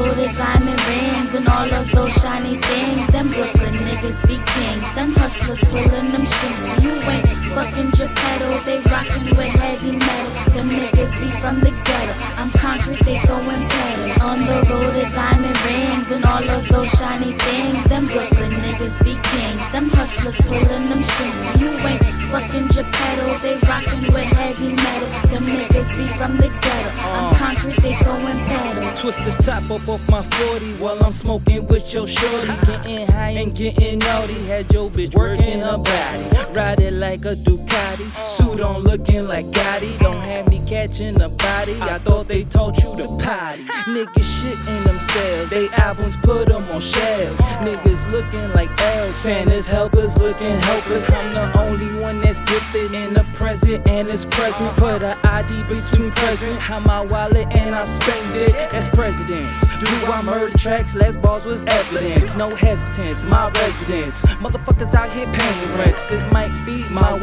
road of diamond rings and all of those shiny things. Them Brooklyn niggas be kings. Them hustlers pulling them strings. You ain't fucking Geppetto, they rockin' with heavy metal. Them niggas be from the ghetto. I'm concrete, they throwin' pedal. On the road of diamond rings and all of those shiny things. Them Brooklyn niggas be kings. Them hustlers pulling them strings. You ain't fucking Geppetto, they rockin' with heavy metal. Them niggas be from the ghetto. I'm concrete, they throwin' pedal. Twist the top up off my 40 while I'm smoking with your shorty. Getting high and getting naughty. Had your bitch working her body. Ride it like a Ducati. Suit on looking like Gotti. Don't have me catching a body. I thought they taught you to potty. Niggas shitting themselves. They albums put them on shelves. Niggas looking like elves. Santa's helpers looking helpless. I'm the only one that's gifted in the present and it's present. Put an ID between present. How my wallet and I spend it. That's presidents. Do I murder tracks? Less balls was evidence. No hesitance, my residence. Motherfuckers out here paying rents. It might be my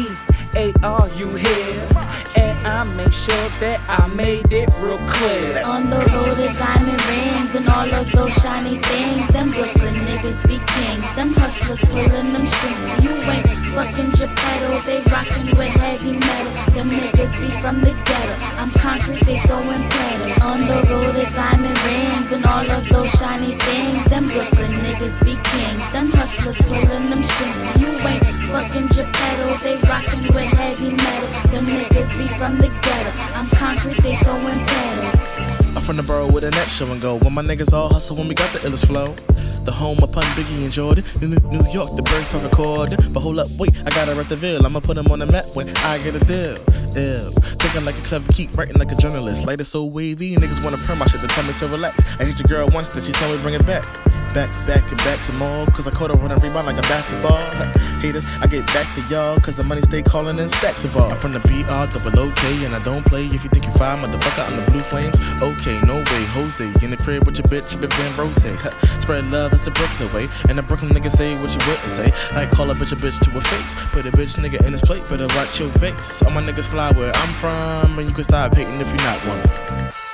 YE-AR you hear. And I make sure that I made it real clear. On the road of diamond rings and all of those shiny things. Them Brooklyn niggas be kings. Them hustlers pulling them strings. You ain't fucking Geppetto, they rockin' with heavy metal. Them niggas be from the ghetto. I'm concrete, they throwin' pedal. On the road of diamond rings and all of those shiny things. Them Brooklyn niggas be kings. Them hustlers pulling them strings. You ain't fucking Geppetto, they rockin' with heavy metal. Them niggas be from the ghetto. I'm concrete, they throwin' pedals. I'm from the borough where the net show and go. When my niggas all hustle when we got the illest flow. The home upon Biggie and Jordan. New York, the birth of record. But hold up, wait, I gotta write the bill. I'ma put him on the map when I get a deal. Ew. Thinking like a clever, keep writing like a journalist. Light is so wavy, niggas wanna perm my shit to tell me to relax. I hit your girl once, then she told me bring it back. Back and back some more. Cause I caught her running rebound like a basketball. Haters, I get back to y'all. Cause the money stay calling in stacks of all. I'm from the BR-OK and I don't play. If you think you fine, motherfucker, I'm the Blue Flames. Okay, no way, Jose. In the crib with your bitch, Big Van Rose. Spread love, it's a Brooklyn way. And the Brooklyn nigga say what you wouldn't say. Like call a bitch to her face. Put a bitch nigga in his plate. Better watch your base. All my niggas fly where I'm from. And you can stop hating if you're not one.